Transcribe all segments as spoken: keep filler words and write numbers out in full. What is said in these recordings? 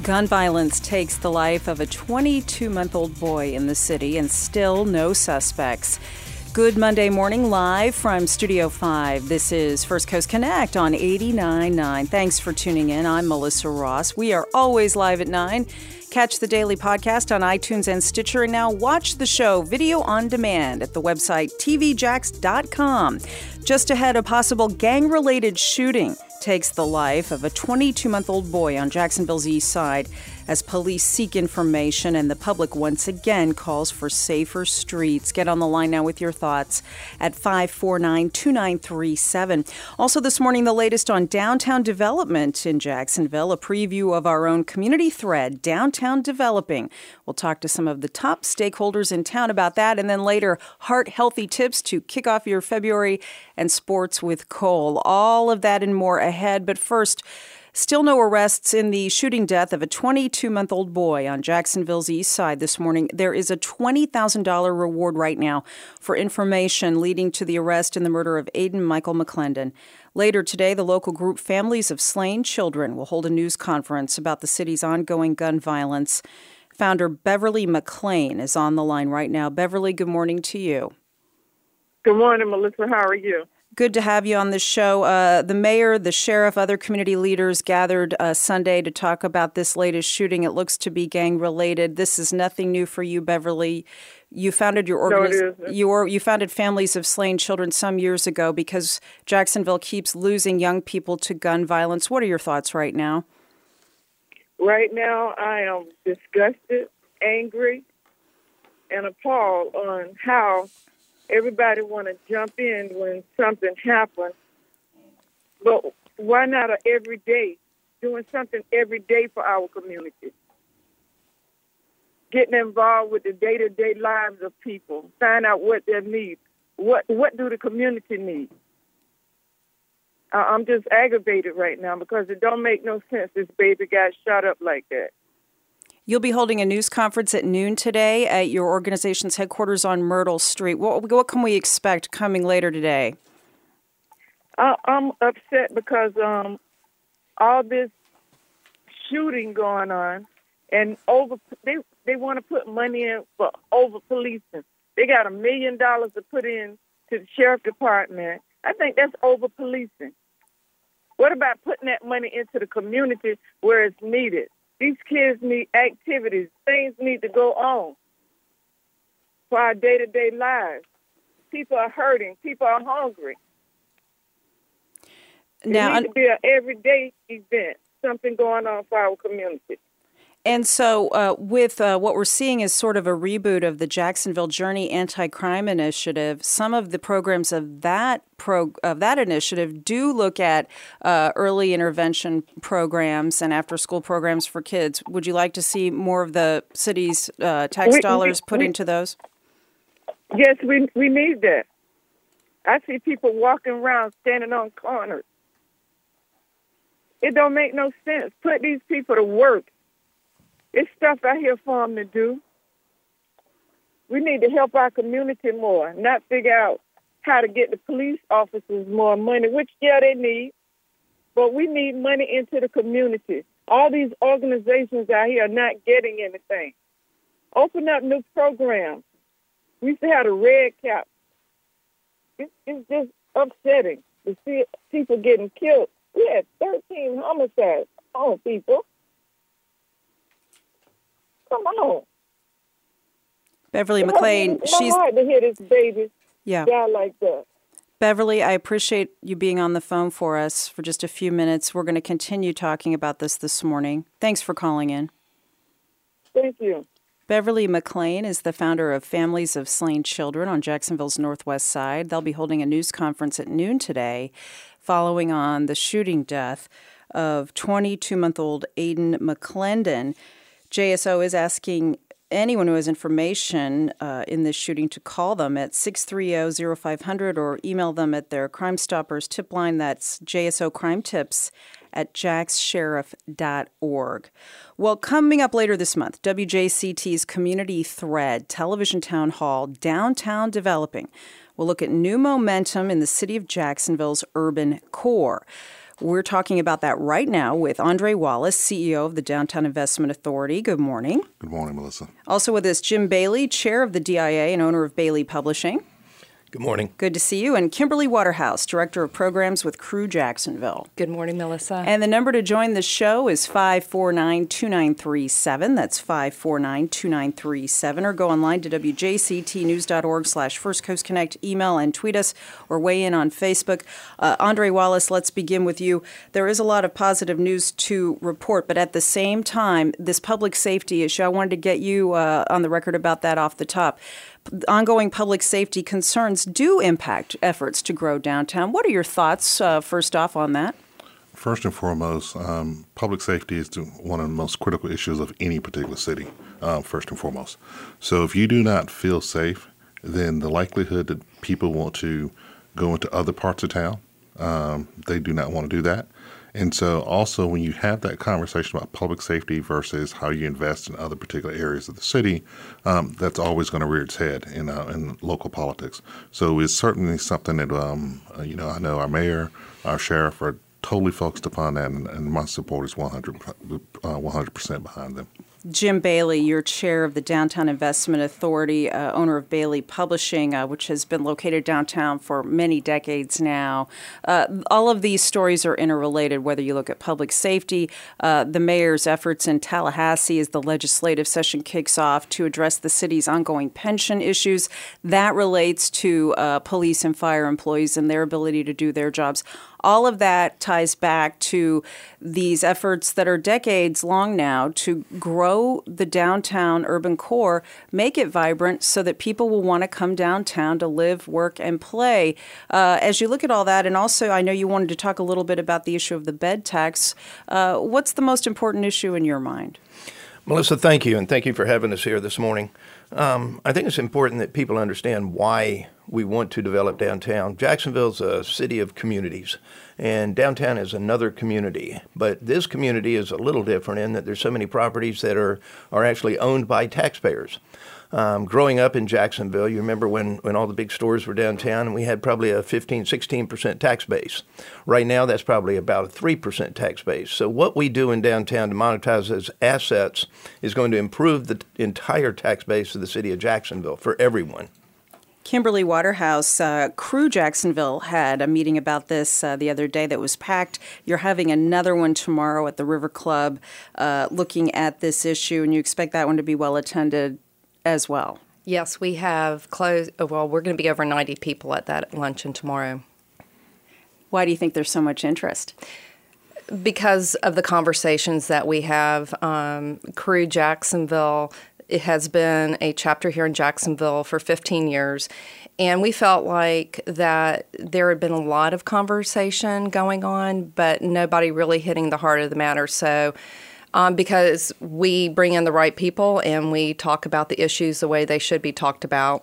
Gun violence takes the life of a twenty-two-month-old boy in the city, and still no suspects. Good Monday morning, live from Studio five. This is First Coast Connect on eighty-nine point nine. Thanks for tuning in. I'm Melissa Ross. We are always live at nine. Catch the daily podcast on iTunes and Stitcher, and now watch the show video on demand at the website T V jax dot com. Just ahead, a possible gang-related shooting takes the life of a twenty-two-month-old boy on Jacksonville's east side as police seek information and the public once again calls for safer streets. Get on the line now with your thoughts at five four nine, two nine three seven. Also this morning, the latest on downtown development in Jacksonville, a preview of our own community thread, Downtown Developing. We'll talk to some of the top stakeholders in town about that, and then later, heart-healthy tips to kick off your February and sports with Cole. All of that and more ahead, but first, still no arrests in the shooting death of a twenty-two-month-old boy on Jacksonville's east side this morning. There is a twenty thousand dollars reward right now for information leading to the arrest in the murder of Aiden Michael McClendon. Later today, the local group Families of Slain Children will hold a news conference about the city's ongoing gun violence. Founder Beverly McLean is on the line right now. Beverly, good morning to you. Good morning, Melissa. How are you? Good to have you on the show. Uh, the mayor, the sheriff, other community leaders gathered uh, Sunday to talk about this latest shooting. It looks to be gang-related. This is nothing new for you, Beverly. You founded your organization. No, you, you founded Families of Slain Children some years ago because Jacksonville keeps losing young people to gun violence. What are your thoughts right now? Right now, I am disgusted, angry, and appalled on how everybody want to jump in when something happens, but why not a every day, doing something every day for our community? Getting involved with the day-to-day lives of people, find out what they need. What what do the community need? Uh, I'm just aggravated right now because it don't make no sense this baby got shot up like that. You'll be holding a news conference at noon today at your organization's headquarters on Myrtle Street. What, what can we expect coming later today? I, I'm upset because um, all this shooting going on, and over they they want to put money in for over policing. They got a million dollars to put in to the sheriff department. I think that's over policing. What about putting that money into the community where it's needed? These kids need activities. Things need to go on for our day-to-day lives. People are hurting. People are hungry. Now, it needs to be an everyday event, something going on for our community. And so uh, with uh, what we're seeing is sort of a reboot of the Jacksonville Journey Anti-Crime Initiative. Some of the programs of that pro- of that initiative do look at uh, early intervention programs and after-school programs for kids. Would you like to see more of the city's uh, tax we, dollars we, put we, into those? Yes, we we need that. I see people walking around standing on corners. It don't make no sense. Put these people to work. It's stuff out here for them to do. We need to help our community more, not figure out how to get the police officers more money, which, yeah, they need. But we need money into the community. All these organizations out here are not getting anything. Open up new programs. We used to have the red cap. It, it's just upsetting to see people getting killed. We had thirteen homicides. Come on, people. Come on. Beverly McLean, it's she's hard to hear this baby yeah. die like that. Beverly, I appreciate you being on the phone for us for just a few minutes. We're going to continue talking about this this morning. Thanks for calling in. Thank you. Beverly McLean is the founder of Families of Slain Children on Jacksonville's northwest side. They'll be holding a news conference at noon today following on the shooting death of twenty-two-month-old Aiden McClendon. J S O is asking anyone who has information uh, in this shooting to call them at six three zero, zero five zero zero or email them at their Crime Stoppers tip line. That's J S O Crime Tips at jax sheriff dot org. Well, coming up later this month, W J C T's Community Thread Television Town Hall, Downtown Developing, will look at new momentum in the city of Jacksonville's urban core. We're talking about that right now with Andre Wallace, C E O of the Downtown Investment Authority. Good morning. Good morning, Melissa. Also with us, Jim Bailey, chair of the D I A and owner of Bailey Publishing. Good morning. Good to see you. And Kimberly Waterhouse, Director of Programs with Crew Jacksonville. Good morning, Melissa. And the number to join the show is five four nine, two nine three seven. That's five four nine, two nine three seven. Or go online to W J C T news dot org slash First Coast Connect. Email and tweet us or weigh in on Facebook. Uh, Andre Wallace, let's begin with you. There is a lot of positive news to report, but at the same time, this public safety issue, I wanted to get you uh, on the record about that off the top. Ongoing public safety concerns do impact efforts to grow downtown. What are your thoughts, uh, first off, on that? First and foremost, um, public safety is the, one of the most critical issues of any particular city, uh, first and foremost. So if you do not feel safe, then the likelihood that people want to go into other parts of town, um, they do not want to do that. And so also when you have that conversation about public safety versus how you invest in other particular areas of the city, um, that's always going to rear its head in, uh, in local politics. So it's certainly something that, um, uh, you know, I know our mayor, our sheriff are totally focused upon that, and, and my support is one hundred percent behind them. Jim Bailey, you're chair of the Downtown Investment Authority, uh, owner of Bailey Publishing, uh, which has been located downtown for many decades now. Uh, all of these stories are interrelated, whether you look at public safety, uh, the mayor's efforts in Tallahassee as the legislative session kicks off to address the city's ongoing pension issues. That relates to uh, police and fire employees and their ability to do their jobs. All of that ties back to these efforts that are decades long now to grow the downtown urban core, make it vibrant so that people will want to come downtown to live, work, and play. Uh, as you look at all that, and also I know you wanted to talk a little bit about the issue of the bed tax, uh, what's the most important issue in your mind? Melissa, thank you, and thank you for having us here this morning. Um, I think it's important that people understand why we want to develop downtown. Jacksonville's a city of communities, and downtown is another community. But this community is a little different in that there's so many properties that are, are actually owned by taxpayers. Um, growing up in Jacksonville, you remember when, when all the big stores were downtown and we had probably a fifteen, sixteen percent tax base. Right now, that's probably about a three percent tax base. So what we do in downtown to monetize those assets is going to improve the entire tax base of the city of Jacksonville for everyone. Kimberly Waterhouse, uh, Crew Jacksonville had a meeting about this uh, the other day that was packed. You're having another one tomorrow at the River Club uh, looking at this issue, and you expect that one to be well attended as well. Yes, we have closed. Well, we're going to be over ninety people at that luncheon tomorrow. Why do you think there's so much interest? Because of the conversations that we have. Um, Crew Jacksonville, it has been a chapter here in Jacksonville for fifteen years, and we felt like that there had been a lot of conversation going on, but nobody really hitting the heart of the matter. So Um, because we bring in the right people and we talk about the issues the way they should be talked about.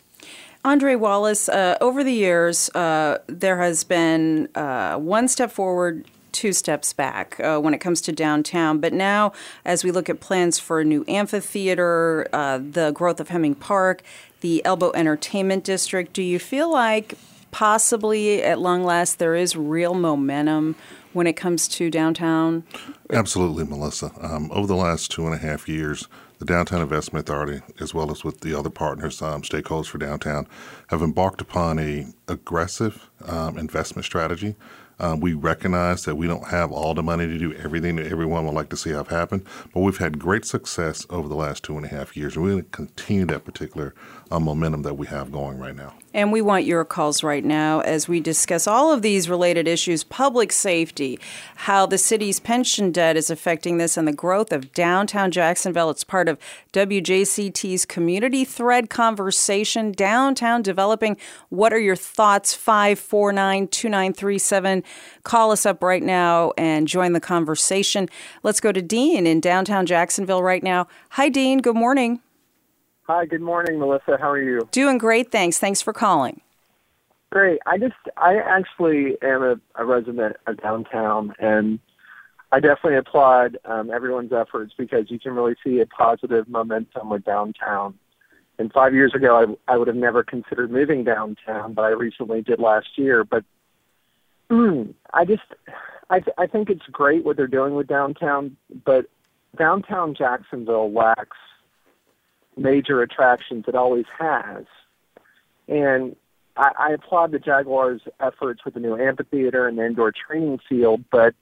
Andre Wallace, uh, over the years, uh, there has been uh, one step forward, two steps back uh, when it comes to downtown. But now, as we look at plans for a new amphitheater, uh, the growth of Hemming Park, the Elbow Entertainment District, do you feel like possibly at long last there is real momentum when it comes to downtown? Absolutely, Melissa. Um, over the last two and a half years, the Downtown Investment Authority, as well as with the other partners, um, stakeholders for downtown, have embarked upon a aggressive um, investment strategy. Um, we recognize that we don't have all the money to do everything that everyone would like to see have happen, but we've had great success over the last two and a half years, and we're going to continue that particular uh, momentum that we have going right now. And we want your calls right now as we discuss all of these related issues, public safety, how the city's pension debt is affecting this, and the growth of downtown Jacksonville. It's part of W J C T's Community Thread Conversation, Downtown Developing. What are your thoughts? five four nine, two nine three seven. Call us up right now and join the conversation. Let's go to Dean in downtown Jacksonville right now. Hi, Dean. Good morning. Hi, good morning, Melissa. How are you? Doing great, thanks. Thanks for calling. Great. I just, I actually am a, a resident of downtown, and I definitely applaud um, everyone's efforts because you can really see a positive momentum with downtown. And five years ago, I, I would have never considered moving downtown, but I recently did last year. But mm, I just, I, th- I think it's great what they're doing with downtown, but downtown Jacksonville lacks major attractions. It always has. And I, I applaud the Jaguars' efforts with the new amphitheater and the indoor training field, but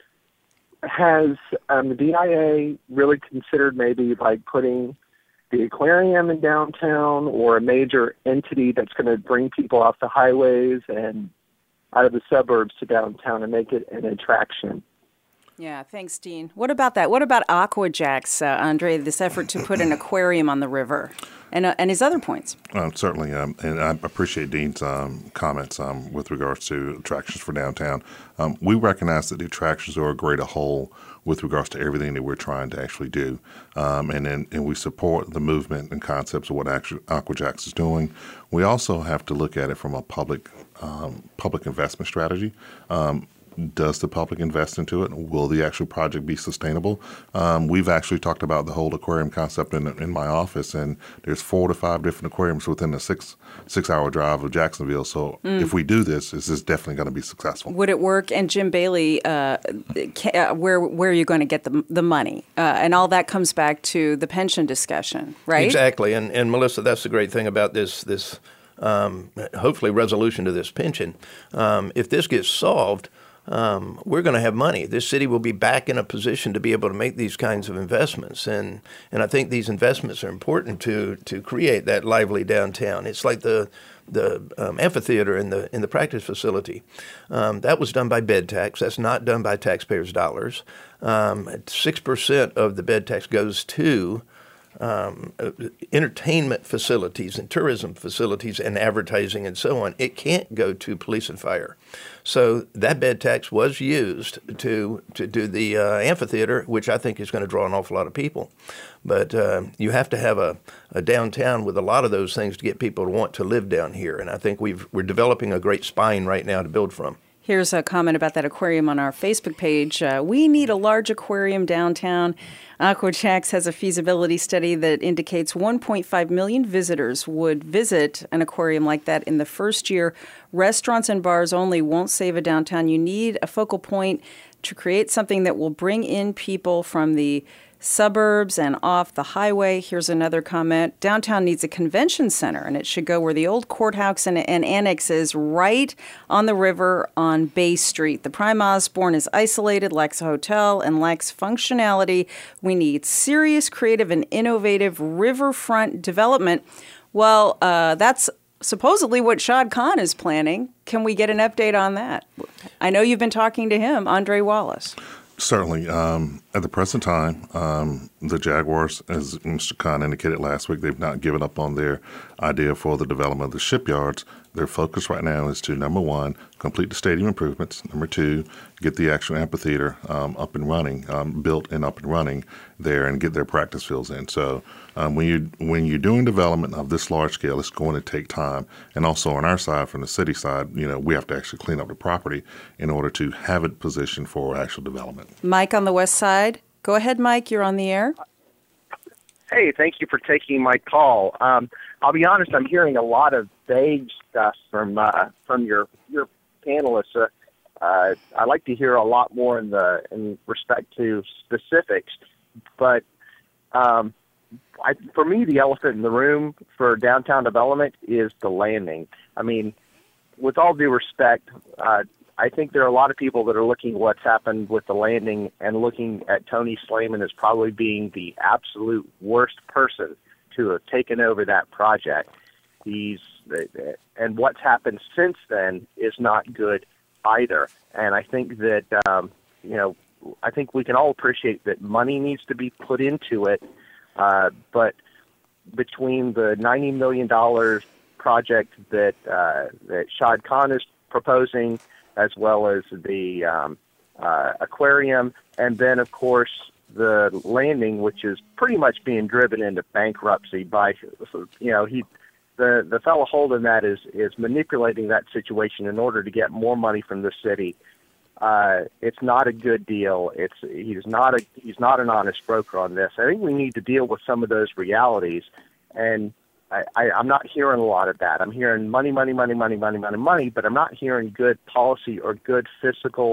has um, the D I A really considered maybe like putting the aquarium in downtown or a major entity that's going to bring people off the highways and out of the suburbs to downtown and make it an attraction? Yeah, thanks, Dean. What about that? What about AquaJax, uh, Andre, this effort to put an aquarium on the river and uh, and his other points? Um, certainly, um, and I appreciate Dean's um, comments um, with regards to attractions for downtown. Um, we recognize that the attractions are a greater whole with regards to everything that we're trying to actually do. Um, and then and we support the movement and concepts of what actually AquaJax is doing. We also have to look at it from a public um, public investment strategy. Um, Does the public invest into it? Will the actual project be sustainable? Um, we've actually talked about the whole aquarium concept in, in my office, and there's four to five different aquariums within a six six hour drive of Jacksonville. So mm. if we do this, this is definitely going to be successful. Would it work? And Jim Bailey, uh, can, where where are you going to get the the money? Uh, and all that comes back to the pension discussion, right? Exactly. And and Melissa, that's the great thing about this this um, hopefully resolution to this pension. Um, if this gets solved, Um, we're going to have money. This city will be back in a position to be able to make these kinds of investments, and and I think these investments are important to to create that lively downtown. It's like the the um, amphitheater in the in the practice facility. Um, that was done by bed tax. That's not done by taxpayers' dollars. Um, Six percent of the bed tax goes to Um, entertainment facilities and tourism facilities and advertising and so on. It can't go to police and fire. So that bed tax was used to to do the uh, amphitheater, which I think is going to draw an awful lot of people. But uh, you have to have a, a downtown with a lot of those things to get people to want to live down here. And I think we've, we're developing a great spine right now to build from. Here's a comment about that aquarium on our Facebook page. Uh, we need a large aquarium downtown. AquaJax has a feasibility study that indicates one point five million visitors would visit an aquarium like that in the first year. Restaurants and bars only won't save a downtown. You need a focal point to create something that will bring in people from the suburbs and off the highway. Here's another comment. Downtown needs a convention center, and it should go where the old courthouse and, and annex is, right on the river on Bay Street. The Prime Osborne is isolated, lacks a hotel, and lacks functionality. We need serious, creative, and innovative riverfront development. Well, uh, that's supposedly what Shad Khan is planning. Can we get an update on that? I know you've been talking to him, Andre Wallace. Certainly. Um, at the present time, um, the Jaguars, as Mister Khan indicated last week, they've not given up on their idea for the development of the shipyards. Their focus right now is to, number one, complete the stadium improvements. Number two, get the actual amphitheater um, up and running, um, built and up and running there, and get their practice fields in. So um, when you when you're doing development of this large scale, it's going to take time. And also on our side, from the city side, you know, we have to actually clean up the property in order to have it positioned for actual development. Mike on the west side. Go ahead, Mike. You're on the air. Hey, thank you for taking my call. Um, I'll be honest, I'm hearing a lot of vague stuff from uh, from your your panelists. Uh, uh, I like to hear a lot more in the in respect to specifics, but um, I, for me, the elephant in the room for downtown development is the landing. I mean, with all due respect, uh, I think there are a lot of people that are looking at what's happened with the landing and looking at Tony Slayman as probably being the absolute worst person to have taken over that project. He's and what's happened since then is not good either. And I think that um, you know, I think we can all appreciate that money needs to be put into it, uh, but between the ninety million dollars project that uh, that Shad Khan is proposing, as well as the um, uh, aquarium, and then, of course, the landing, which is pretty much being driven into bankruptcy by, you know, he, the the fellow holding that is is manipulating that situation in order to get more money from the city. Uh, it's not a good deal. It's he's not a he's not an honest broker on this. I think we need to deal with some of those realities, and I, I, I'm not hearing a lot of that. I'm hearing money, money, money, money, money, money, money, but I'm not hearing good policy or good fiscal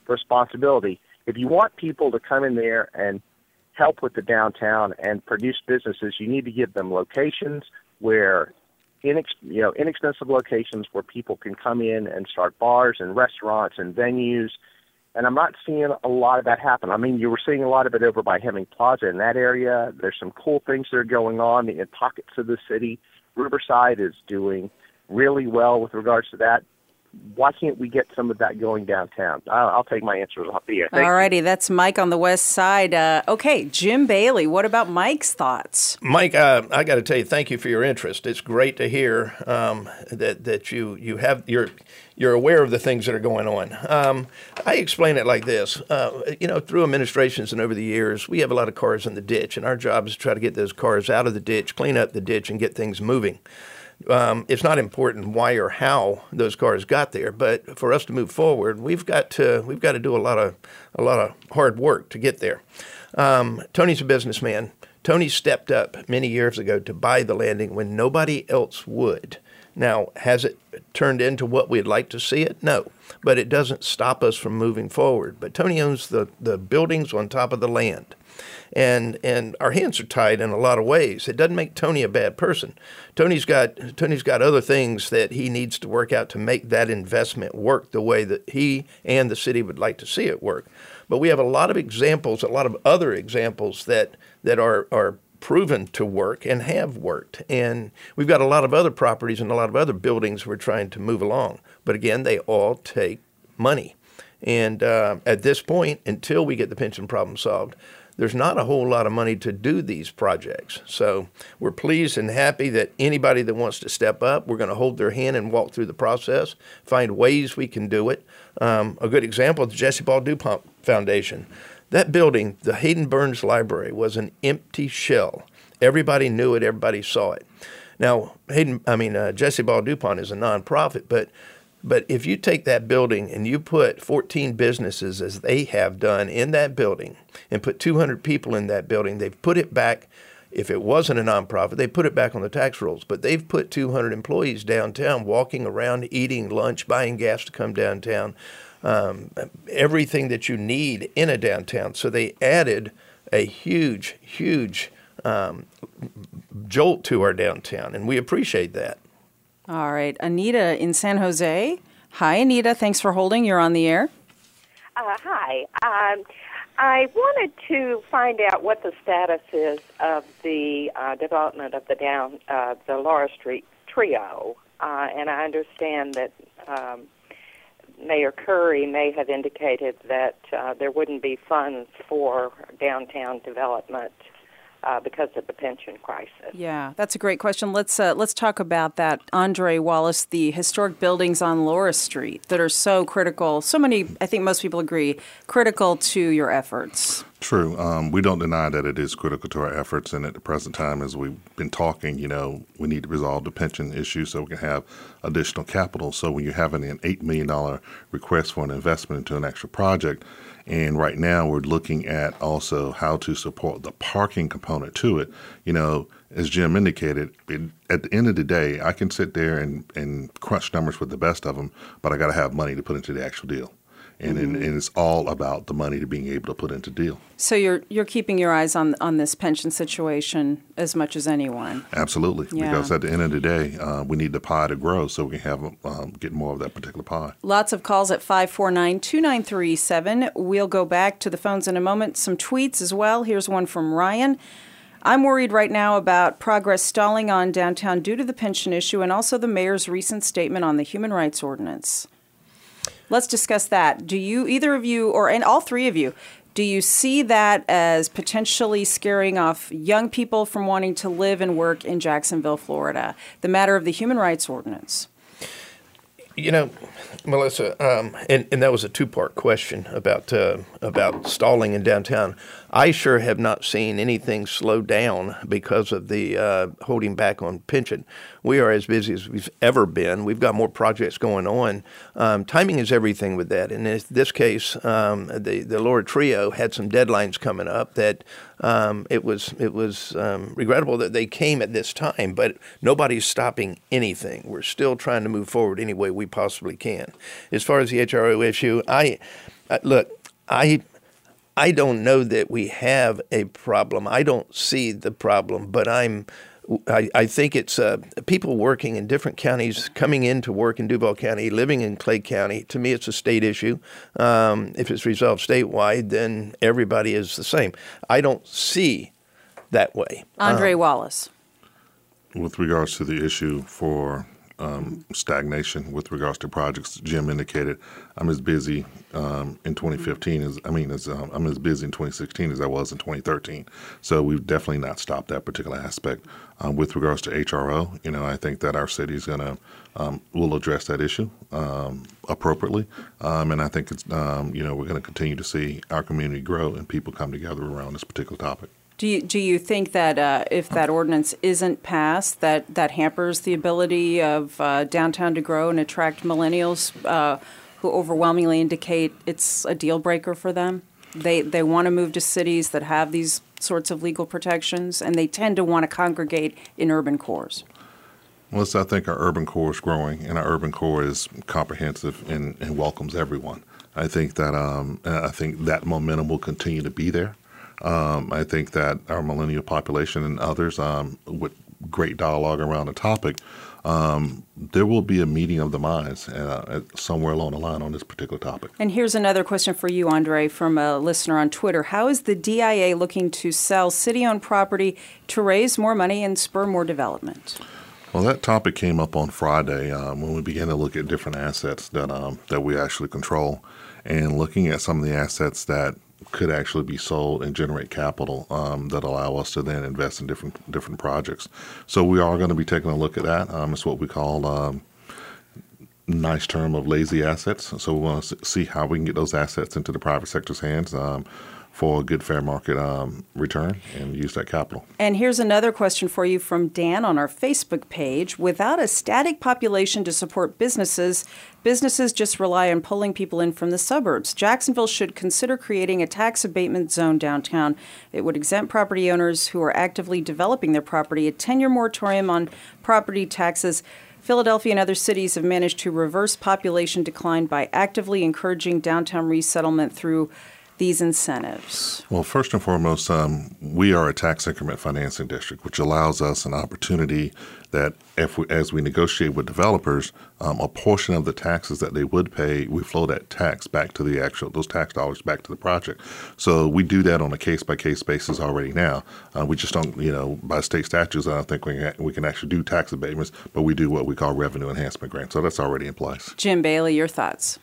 responsibility. If you want people to come in there and help with the downtown and produce businesses, you need to give them locations where, inex, you know, inexpensive locations where people can come in and start bars and restaurants and venues. And I'm not seeing a lot of that happen. I mean, you were seeing a lot of it over by Hemming Plaza in that area. There's some cool things that are going on in pockets of the city. Riverside is doing really well with regards to that. Why can't we get some of that going downtown? I'll, I'll take my answers off the air. All righty, that's Mike on the west side. Uh, okay, Jim Bailey, what about Mike's thoughts? Mike, uh, I got to tell you, thank you for your interest. It's great to hear um, that that you you have you're you're aware of the things that are going on. Um, I explain it like this: uh, you know, through administrations and over the years, we have a lot of cars in the ditch, and our job is to try to get those cars out of the ditch, clean up the ditch, and get things moving. Um, it's not important why or how those cars got there, but for us to move forward, we've got to we've got to do a lot of a lot of hard work to get there. Um, Tony's a businessman. Tony stepped up many years ago to buy the landing when nobody else would. Now, has it turned into what we'd like to see it? No, but it doesn't stop us from moving forward. But Tony owns the, the buildings on top of the land. And and our hands are tied in a lot of ways. It doesn't make Tony a bad person. Tony's got Tony's got other things that he needs to work out to make that investment work the way that he and the city would like to see it work. But we have a lot of examples, a lot of other examples that that are are proven to work and have worked. And we've got a lot of other properties and a lot of other buildings we're trying to move along. But again, they all take money. And uh, at this point, until we get the pension problem solved, there's not a whole lot of money to do these projects. So we're pleased and happy that anybody that wants to step up, we're going to hold their hand and walk through the process, find ways we can do it. Um, a good example is the Jesse Ball DuPont Foundation. That building, the Hayden Burns Library, was an empty shell. Everybody knew it. Everybody saw it. Now, Hayden, I mean, uh, Jesse Ball DuPont is a nonprofit, but But if you take that building and you put fourteen businesses, as they have done, in that building and put two hundred people in that building, they've put it back. If it wasn't a nonprofit, they put it back on the tax rolls. But they've put two hundred employees downtown walking around, eating lunch, buying gas to come downtown, um, everything that you need in a downtown. So they added a huge, huge um, jolt to our downtown, and we appreciate that. All right. Anita in San Jose. Hi, Anita. Thanks for holding. You're on the air. Uh, hi. Um, I wanted to find out what the status is of the uh, development of the down uh, the Laura Street trio, uh, and I understand that um, Mayor Curry may have indicated that uh, there wouldn't be funds for downtown development Uh, because of the pension crisis. Yeah, that's a great question. Let's uh, let's talk about that. Andre Wallace, the historic buildings on Laura Street that are so critical, so many, I think most people agree, critical to your efforts. True. Um, we don't deny that it is critical to our efforts. And at the present time, as we've been talking, you know, we need to resolve the pension issue so we can have additional capital. So when you're having an eight million dollars request for an investment into an extra project, and right now we're looking at also how to support the parking component to it. You know, as Jim indicated, it, at the end of the day, I can sit there and, and crunch numbers with the best of them, but I got to have money to put into the actual deal. And, mm-hmm. and, and it's all about the money to being able to put into deal. So you're you're keeping your eyes on on this pension situation as much as anyone. Absolutely, yeah. Because at the end of the day, uh, we need the pie to grow so we can have um, get more of that particular pie. Lots of calls at five four nine, two nine three seven. We'll go back to the phones in a moment. Some tweets as well. Here's one from Ryan. I'm worried right now about progress stalling on downtown due to the pension issue and also the mayor's recent statement on the human rights ordinance. Let's discuss that. Do you, either of you, or and all three of you, do you see that as potentially scaring off young people from wanting to live and work in Jacksonville, Florida? The matter of the human rights ordinance. You know, Melissa, um, and, and that was a two-part question about uh, about stalling in downtown. I sure have not seen anything slow down because of the uh, holding back on pension. We are as busy as we've ever been. We've got more projects going on. Um, timing is everything with that. In this, this case, um, the the Laura Trio had some deadlines coming up that um, it was it was um, regrettable that they came at this time. But nobody's stopping anything. We're still trying to move forward any way we possibly can. As far as the H R O issue, I. Uh, look, I I don't know that we have a problem. I don't see the problem, but I'm I, I think it's uh, people working in different counties, coming in to work in Duval County, living in Clay County. To me, it's a state issue. Um, if it's resolved statewide, then everybody is the same. I don't see that way. Andre um, Wallace. With regards to the issue for um, stagnation with regards to projects, Jim indicated I'm as busy um, in twenty fifteen as I mean as um, I'm as busy in twenty sixteen as I was in twenty thirteen. So we've definitely not stopped that particular aspect. Um, with regards to H R O, you know, I think that our city is going to um, will address that issue um, appropriately, um, and I think it's um, you know we're going to continue to see our community grow and people come together around this particular topic. Do you, do you think that uh, if that ordinance isn't passed, that, that hampers the ability of uh, downtown to grow and attract millennials uh, who overwhelmingly indicate it's a deal breaker for them? They they want to move to cities that have these sorts of legal protections, and they tend to want to congregate in urban cores. Well, I think our urban core is growing, and our urban core is comprehensive and, and welcomes everyone. I think that um, I think that momentum will continue to be there. Um, I think that our millennial population and others, um, with great dialogue around the topic, um, there will be a meeting of the minds uh, somewhere along the line on this particular topic. And here's another question for you, Andre, from a listener on Twitter. How is the D I A looking to sell city-owned property to raise more money and spur more development? Well, that topic came up on Friday um, when we began to look at different assets that um, that we actually control, and looking at some of the assets that could actually be sold and generate capital um, that allow us to then invest in different different projects. So we are going to be taking a look at that. Um, it's what we call um, nice term of lazy assets. So we want to see how we can get those assets into the private sector's hands um, for a good fair market um, return and use that capital. And here's another question for you from Dan on our Facebook page. Without a static population to support businesses, businesses just rely on pulling people in from the suburbs. Jacksonville should consider creating a tax abatement zone downtown. It would exempt property owners who are actively developing their property, a ten-year moratorium on property taxes. Philadelphia and other cities have managed to reverse population decline by actively encouraging downtown resettlement through these incentives? Well, first and foremost, um, we are a tax increment financing district, which allows us an opportunity that if we, as we negotiate with developers, um, a portion of the taxes that they would pay, we flow that tax back to the actual, those tax dollars back to the project. So we do that on a case-by-case basis already now. Uh, we just don't, you know, by state statutes, I don't think we can, we can actually do tax abatements, but we do what we call revenue enhancement grants. So that's already in place. Jim Bailey, your thoughts?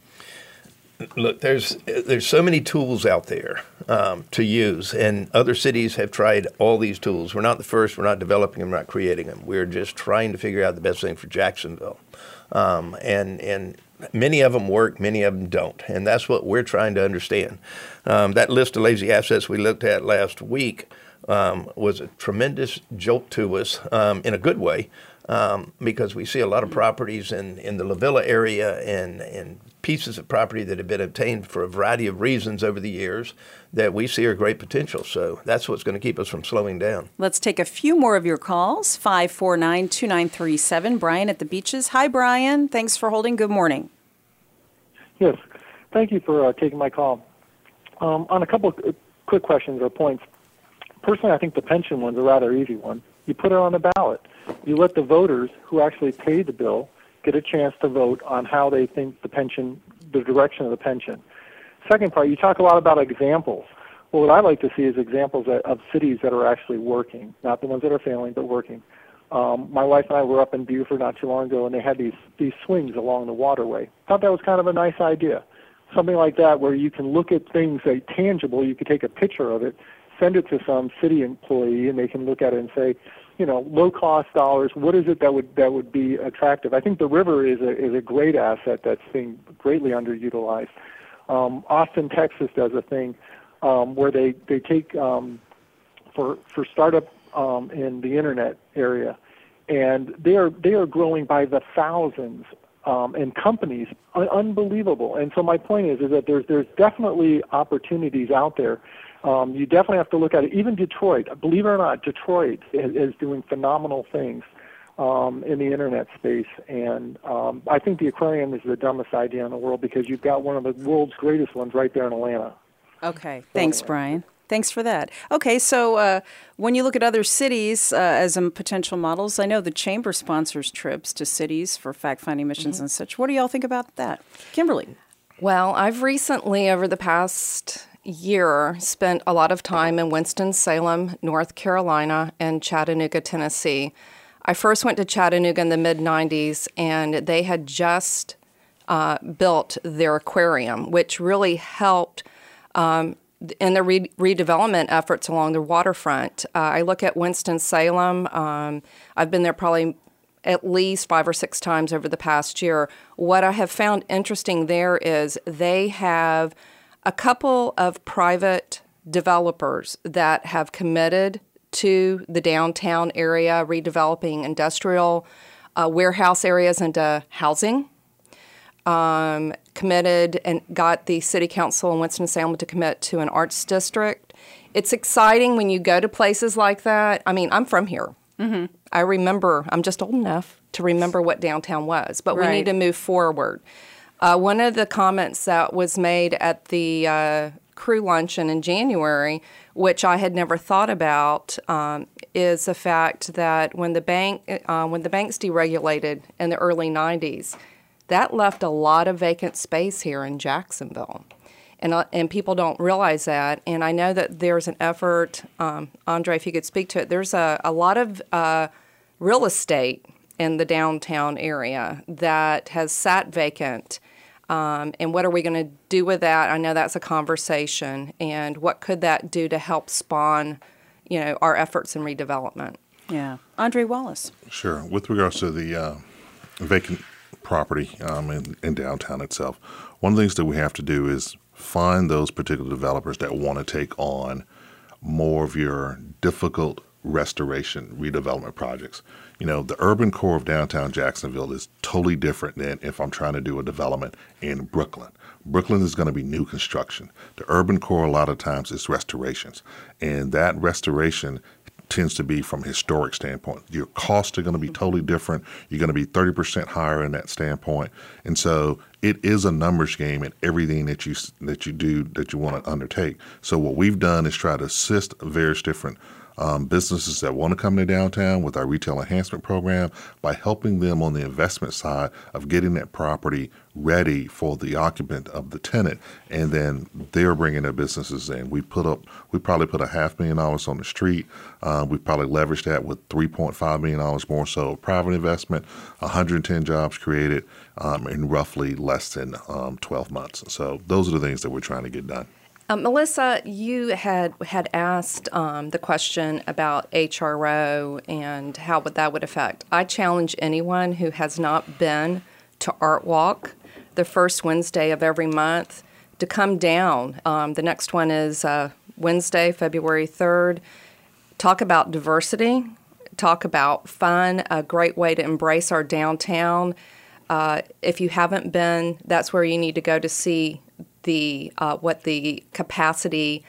Look, there's there's so many tools out there um, to use, and other cities have tried all these tools. We're not the first. We're not developing them. We're not creating them. We're just trying to figure out the best thing for Jacksonville, um, and and many of them work, many of them don't, and that's what we're trying to understand. Um, that list of lazy assets we looked at last week um, was a tremendous jolt to us um, in a good way. Um, because we see a lot of properties in, in the La Villa area and, and pieces of property that have been obtained for a variety of reasons over the years that we see are great potential. So that's what's going to keep us from slowing down. Let's take a few more of your calls. five four nine, two nine three seven. Brian at the Beaches. Hi, Brian. Thanks for holding. Good morning. Yes. Thank you for uh, taking my call. Um, on a couple of quick questions or points. Personally, I think the pension one's a rather easy one. You put it on the ballot. You let the voters who actually pay the bill get a chance to vote on how they think the pension, the direction of the pension. Second part, you talk a lot about examples. Well, what I like to see is examples of cities that are actually working, not the ones that are failing, but working. Um, my wife and I were up in Beaufort not too long ago, and they had these, these swings along the waterway. Thought that was kind of a nice idea. Something like that where you can look at things that are tangible, you could take a picture of it, send it to some city employee, and they can look at it and say, you know, low-cost dollars, what is it that would that would be attractive? I think the river is a is a great asset that's being greatly underutilized. Um, Austin, Texas does a thing um, where they, they take, um, for for startup um, in the internet area, and they are, they are growing by the thousands um, and companies, un- unbelievable. And so my point is, is that there's there's definitely opportunities out there. Um, you definitely have to look at it. Even Detroit, believe it or not, Detroit is, is doing phenomenal things um, in the internet space. And um, I think the aquarium is the dumbest idea in the world because you've got one of the world's greatest ones right there in Atlanta. Okay. Thanks, Brian. Thanks for that. Okay, so uh, when you look at other cities uh, as um, potential models, I know the Chamber sponsors trips to cities for fact-finding missions mm-hmm. and such. What do y'all think about that? Kimberly? Well, I've recently, over the past year, spent a lot of time in Winston-Salem, North Carolina, and Chattanooga, Tennessee. I first went to Chattanooga in the mid nineties, and they had just uh, built their aquarium, which really helped um, in the re- redevelopment efforts along the waterfront. Uh, I look at Winston-Salem. Um, I've been there probably at least five or six times over the past year. What I have found interesting there is they have a couple of private developers that have committed to the downtown area, redeveloping industrial uh, warehouse areas into housing. Um, committed and got the city council in Winston-Salem to commit to an arts district. It's exciting when you go to places like that. I mean, I'm from here. Mm-hmm. I remember, I'm just old enough to remember what downtown was, but right. we need to move forward. Uh, one of the comments that was made at the uh, crew luncheon in January, which I had never thought about, um, is the fact that when the bank, uh, when the banks deregulated in the early nineties, that left a lot of vacant space here in Jacksonville. And uh, and people don't realize that. And I know that there's an effort, um, Andre, if you could speak to it, there's a, a lot of uh, real estate in the downtown area that has sat vacant. Um, and what are we going to do with that? I know that's a conversation. And what could that do to help spawn, you know, our efforts in redevelopment? Yeah. Andre Wallace. Sure. With regards to the uh, vacant property um, in, in downtown itself, one of the things that we have to do is find those particular developers that want to take on more of your difficult restoration redevelopment projects. You know, the urban core of downtown Jacksonville is totally different than if I'm trying to do a development in Brooklyn. Brooklyn is going to be new construction. The urban core a lot of times is restorations, and that restoration tends to be from a historic standpoint. Your costs are going to be totally different. You're going to be thirty percent higher in that standpoint. And so it is a numbers game in everything that you that you do, that you want to undertake. So what we've done is try to assist various different Um, businesses that want to come to downtown with our retail enhancement program by helping them on the investment side of getting that property ready for the occupant of the tenant, and then they're bringing their businesses in. We put up, we probably put a half million dollars on the street. Uh, we probably leveraged that with three point five million dollars more so of private investment, one hundred ten jobs created um, in roughly less than um, twelve months. So those are the things that we're trying to get done. Uh, Melissa, you had had asked um, the question about H R O and how would that would affect. I challenge anyone who has not been to Art Walk the first Wednesday of every month to come down. Um, the next one is uh, Wednesday, February third. Talk about diversity. Talk about fun, a great way to embrace our downtown. Uh, if you haven't been, that's where you need to go to see the uh, what the capacity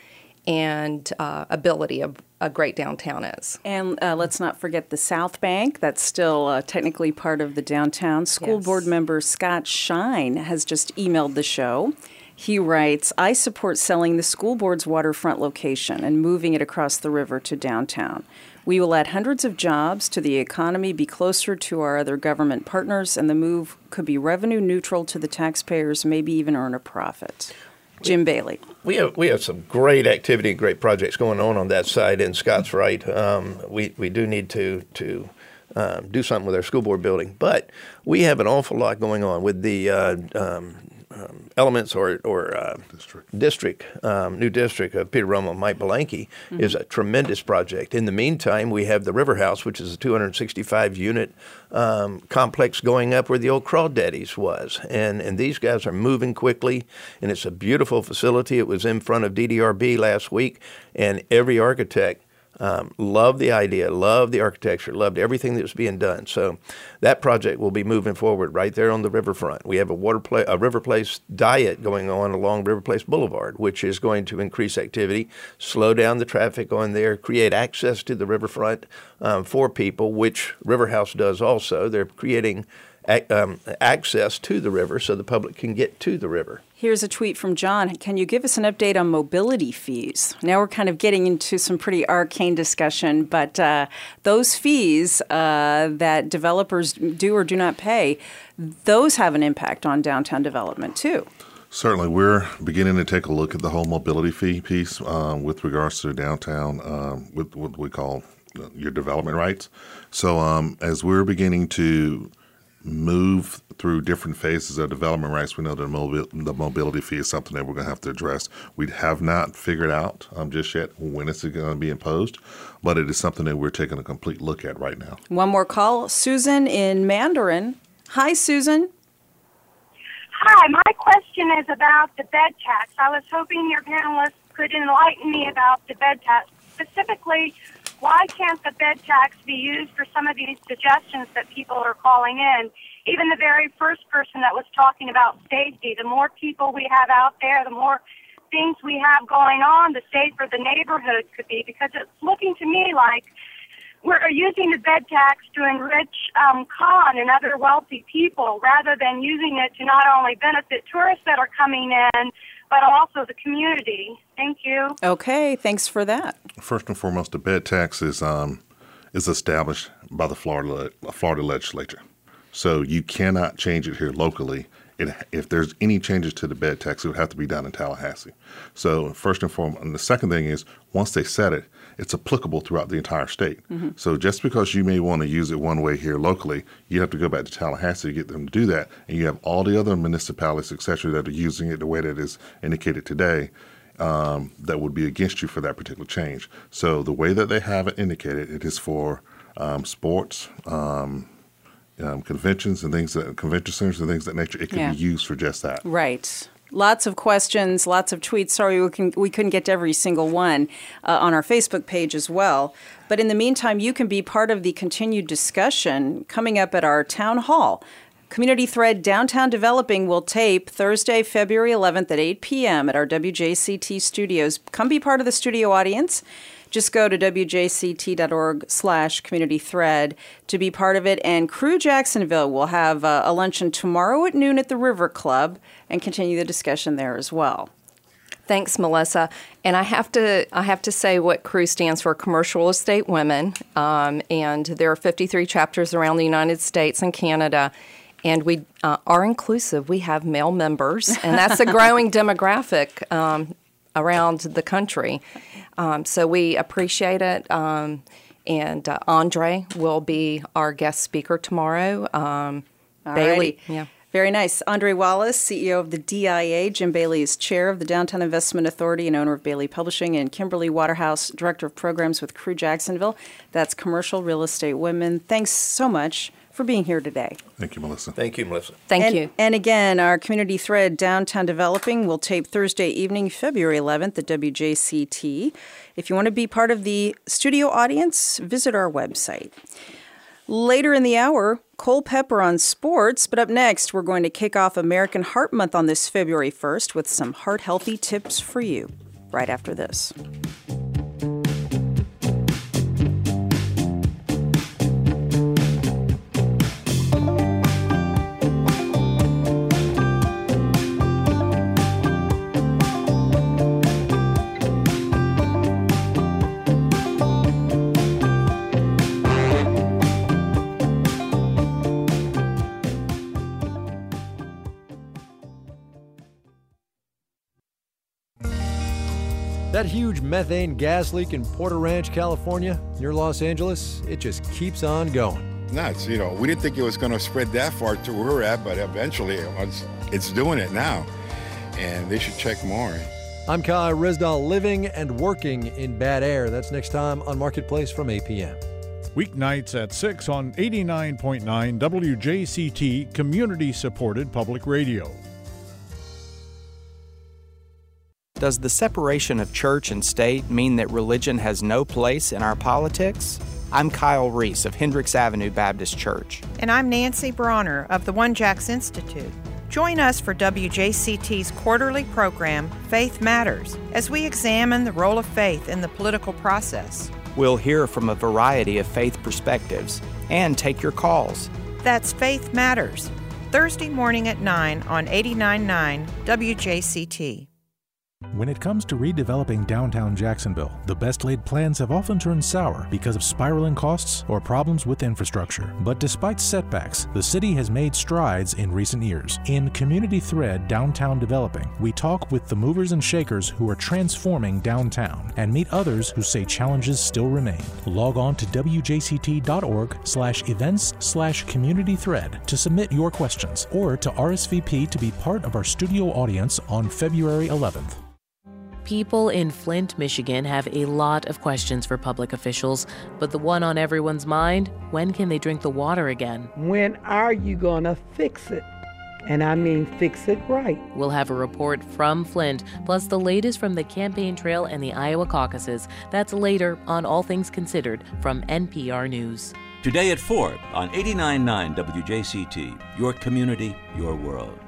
and uh, ability of a great downtown is. And uh, let's not forget the South Bank. That's still uh, technically part of the downtown. School Yes. board member Scott Shine has just emailed the show. He writes, I support selling the school board's waterfront location and moving it across the river to downtown. We will add hundreds of jobs to the economy, be closer to our other government partners, and the move could be revenue neutral to the taxpayers, maybe even earn a profit. Jim Bailey. We have we have some great activity, great projects going on on that side, and Scott's right. Um, we we do need to to um, do something with our school board building, but we have an awful lot going on with the uh, um, um, elements or or uh, district, district um, new district of Peter Romo, Mike Belanke mm-hmm. is a tremendous project. In the meantime, we have the River House, which is a two hundred sixty-five unit um, complex going up where the old Crawdaddies was, and and these guys are moving quickly, and it's a beautiful facility. It was in front of D D R B last week, and every architect Um, loved the idea, loved the architecture, loved everything that was being done. So that project will be moving forward right there on the riverfront. We have a water play, a River Place diet going on along River Place Boulevard, which is going to increase activity, slow down the traffic on there, create access to the riverfront um, for people, which River House does also. They're creating um, access to the river so the public can get to the river. Here's a tweet from John. Can you give us an update on mobility fees? Now we're kind of getting into some pretty arcane discussion, but uh, those fees uh, that developers do or do not pay, those have an impact on downtown development too. Certainly. We're beginning to take a look at the whole mobility fee piece um, with regards to downtown, um, with what we call your development rights. So um, as we're beginning to move through different phases of development rights, we know that mobi- the mobility fee is something that we're going to have to address. We have not figured out um, just yet when it's going to be imposed, but it is something that we're taking a complete look at right now. One more call. Susan in Mandarin. Hi, Susan. Hi, my question is about the bed tax. I was hoping your panelists could enlighten me about the bed tax. Specifically, why can't the bed tax be used for some of these suggestions that people are calling in? Even the very first person that was talking about safety, the more people we have out there, the more things we have going on, the safer the neighborhood could be, because it's looking to me like we're using the bed tax to enrich um, Khan and other wealthy people rather than using it to not only benefit tourists that are coming in, but also the community. Thank you. Okay, thanks for that. First and foremost, the bed tax is um, is established by the Florida Florida legislature. So you cannot change it here locally. It, if there's any changes to the bed tax, it would have to be done in Tallahassee. So first and foremost, and the second thing is, once they set it, it's applicable throughout the entire state. Mm-hmm. So just because you may want to use it one way here locally, you have to go back to Tallahassee to get them to do that. And you have all the other municipalities, et cetera, that are using it the way that is indicated today, um, that would be against you for that particular change. So the way that they have it indicated, it is for um, sports, um, um, conventions and things, that, convention centers and things of that nature. It can Yeah. be used for just that. Right. Lots of questions, lots of tweets. Sorry, we, can, we couldn't get to every single one uh, on our Facebook page as well. But in the meantime, you can be part of the continued discussion coming up at our town hall. Community Thread Downtown Developing will tape Thursday, February eleventh at eight p.m. at our W J C T studios. Come be part of the studio audience. Just go to w j c t dot org slash community thread to be part of it. And Crew Jacksonville will have uh, a luncheon tomorrow at noon at the River Club and continue the discussion there as well. Thanks, Melissa. And I have to I have to say what CREW stands for, Commercial Real Estate Women. Um, and there are fifty-three chapters around the United States and Canada. And we uh, are inclusive. We have male members, and that's a growing demographic um, around the country. Um, so we appreciate it. Um, and uh, Andre will be our guest speaker tomorrow. Um, Bailey, yeah. Very nice. Andre Wallace, C E O of the D I A. Jim Bailey is chair of the Downtown Investment Authority and owner of Bailey Publishing. And Kimberly Waterhouse, director of programs with Crew Jacksonville. That's Commercial Real Estate Women. Thanks so much for being here today. Thank you, Melissa. Thank you, Melissa. Thank and, you. And again, our community thread, Downtown Developing, will tape Thursday evening, February eleventh at W J C T. If you want to be part of the studio audience, visit our website. Later in the hour, Cole Pepper on sports, but up next, we're going to kick off American Heart Month on this February first with some heart-healthy tips for you right after this. That huge methane gas leak in Porter Ranch, California, near Los Angeles, it just keeps on going. Nuts, you know, we didn't think it was going to spread that far to where we're at, but eventually it was, it's doing it now, and they should check more. I'm Kai Risdall, living and working in bad air. That's next time on Marketplace from eight p.m. Weeknights at six on eighty-nine point nine W J C T, community-supported public radio. Does the separation of church and state mean that religion has no place in our politics? I'm Kyle Reese of Hendricks Avenue Baptist Church. And I'm Nancy Bronner of the One Jacks Institute. Join us for W J C T's quarterly program, Faith Matters, as we examine the role of faith in the political process. We'll hear from a variety of faith perspectives and take your calls. That's Faith Matters, Thursday morning at nine on eighty-nine point nine W J C T. When it comes to redeveloping downtown Jacksonville, the best laid plans have often turned sour because of spiraling costs or problems with infrastructure. But despite setbacks, the city has made strides in recent years. In Community Thread Downtown Developing, we talk with the movers and shakers who are transforming downtown and meet others who say challenges still remain. Log on to W J C T dot org slash events slash community thread to submit your questions or to R S V P to be part of our studio audience on February eleventh. People in Flint, Michigan have a lot of questions for public officials, but the one on everyone's mind, when can they drink the water again? When are you going to fix it? And I mean fix it right. We'll have a report from Flint, plus the latest from the campaign trail and the Iowa caucuses. That's later on All Things Considered from N P R News. Today at four on eighty-nine point nine W J C T, your community, your world.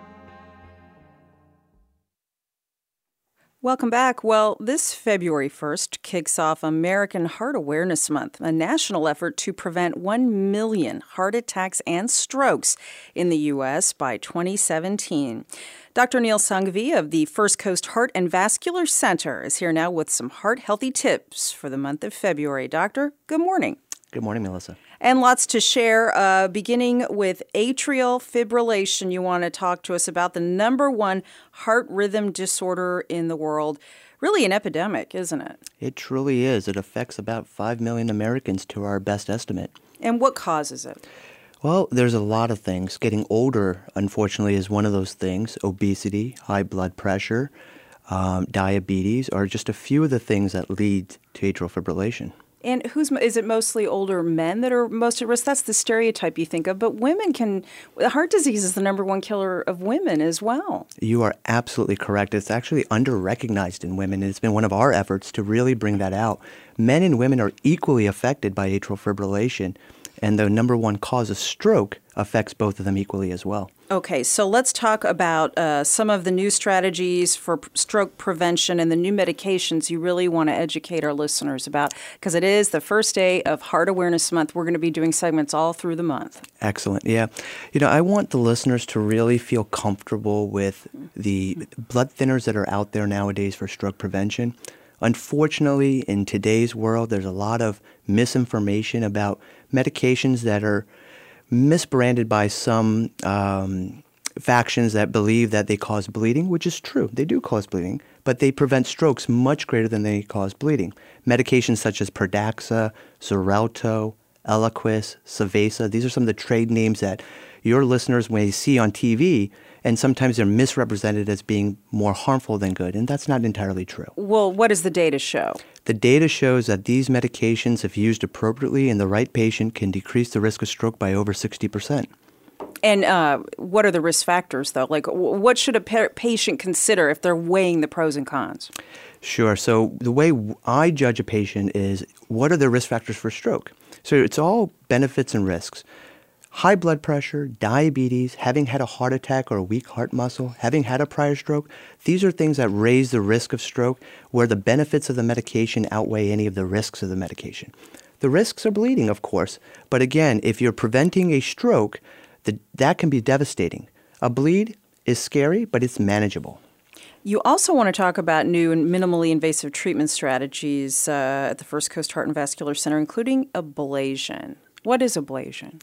Welcome back. Well, this February first kicks off American Heart Awareness Month, a national effort to prevent one million heart attacks and strokes in the U S by twenty seventeen. Doctor Neil Sanghvi of the First Coast Heart and Vascular Center is here now with some heart-healthy tips for the month of February. Doctor, good morning. Good morning, Melissa. And lots to share, uh, beginning with atrial fibrillation. You want to talk to us about the number one heart rhythm disorder in the world. Really an epidemic, isn't it? It truly is. It affects about five million Americans to our best estimate. And what causes it? Well, there's a lot of things. Getting older, unfortunately, is one of those things. Obesity, high blood pressure, um, diabetes are just a few of the things that lead to atrial fibrillation. And who's is it mostly older men that are most at risk? That's the stereotype you think of. But women can, heart disease is the number one killer of women as well. You are absolutely correct. It's actually under-recognized in women. It's been one of our efforts to really bring that out. Men and women are equally affected by atrial fibrillation, and the number one cause of stroke affects both of them equally as well. Okay, so let's talk about uh, some of the new strategies for p- stroke prevention and the new medications you really want to educate our listeners about, because it is the first day of Heart Awareness Month. We're going to be doing segments all through the month. Excellent, yeah. You know, I want the listeners to really feel comfortable with the blood thinners that are out there nowadays for stroke prevention. Unfortunately, in today's world, there's a lot of misinformation about medications that are misbranded by some um, factions that believe that they cause bleeding, which is true. They do cause bleeding, but they prevent strokes much greater than they cause bleeding. Medications such as Pradaxa, Xarelto, Eliquis, Savasa, these are some of the trade names that your listeners may see on T V, and sometimes they're misrepresented as being more harmful than good, and that's not entirely true. Well, what does the data show? The data shows that these medications, if used appropriately in the right patient, can decrease the risk of stroke by over sixty percent. And uh, what are the risk factors, though? Like, w- what should a pa- patient consider if they're weighing the pros and cons? Sure. So the way I judge a patient is, what are the risk factors for stroke? So it's all benefits and risks. High blood pressure, diabetes, having had a heart attack or a weak heart muscle, having had a prior stroke, these are things that raise the risk of stroke where the benefits of the medication outweigh any of the risks of the medication. The risks are bleeding, of course, but again, if you're preventing a stroke, the, that can be devastating. A bleed is scary, but it's manageable. You also want to talk about new and minimally invasive treatment strategies uh, at the First Coast Heart and Vascular Center, including ablation. What is ablation?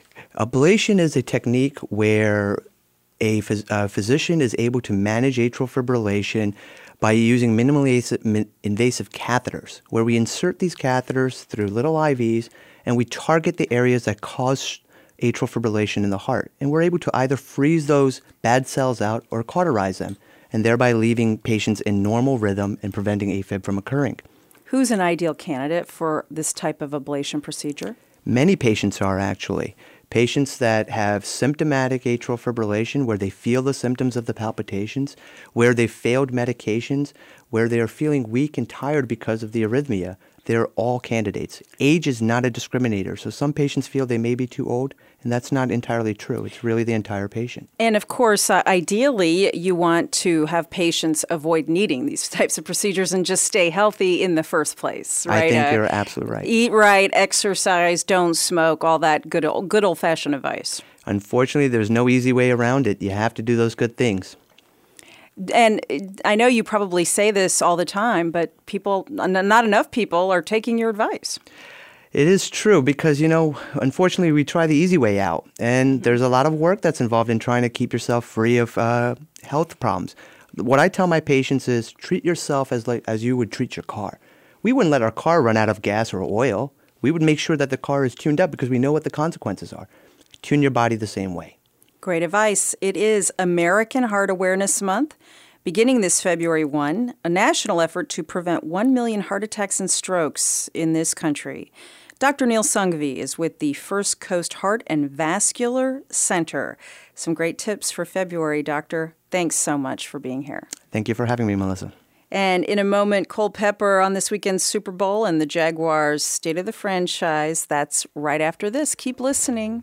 Ablation is a technique where a, phys- a physician is able to manage atrial fibrillation by using minimally invasive catheters, where we insert these catheters through little I Vs and we target the areas that cause atrial fibrillation in the heart. And we're able to either freeze those bad cells out or cauterize them, and thereby leaving patients in normal rhythm and preventing AFib from occurring. Who's an ideal candidate for this type of ablation procedure? Many patients are actually. Patients that have symptomatic atrial fibrillation, where they feel the symptoms of the palpitations, where they've failed medications, where they are feeling weak and tired because of the arrhythmia, they're all candidates. Age is not a discriminator. So some patients feel they may be too old, and that's not entirely true. It's really the entire patient. And of course, uh, ideally, you want to have patients avoid needing these types of procedures and just stay healthy in the first place, right? I think uh, you're absolutely right. Eat right, exercise, don't smoke, all that good old, good old-fashioned advice. Unfortunately, there's no easy way around it. You have to do those good things. And I know you probably say this all the time, but people, not enough people are taking your advice. It is true because, you know, unfortunately, we try the easy way out. And there's a lot of work that's involved in trying to keep yourself free of uh, health problems. What I tell my patients is treat yourself as like as you would treat your car. We wouldn't let our car run out of gas or oil. We would make sure that the car is tuned up because we know what the consequences are. Tune your body the same way. Great advice. It is American Heart Awareness Month. Beginning this February first, a national effort to prevent one million heart attacks and strokes in this country. Doctor Neil Sungvi is with the First Coast Heart and Vascular Center. Some great tips for February, Doctor. Thanks so much for being here. Thank you for having me, Melissa. And in a moment, Cole Pepper on this weekend's Super Bowl and the Jaguars' State of the Franchise. That's right after this. Keep listening.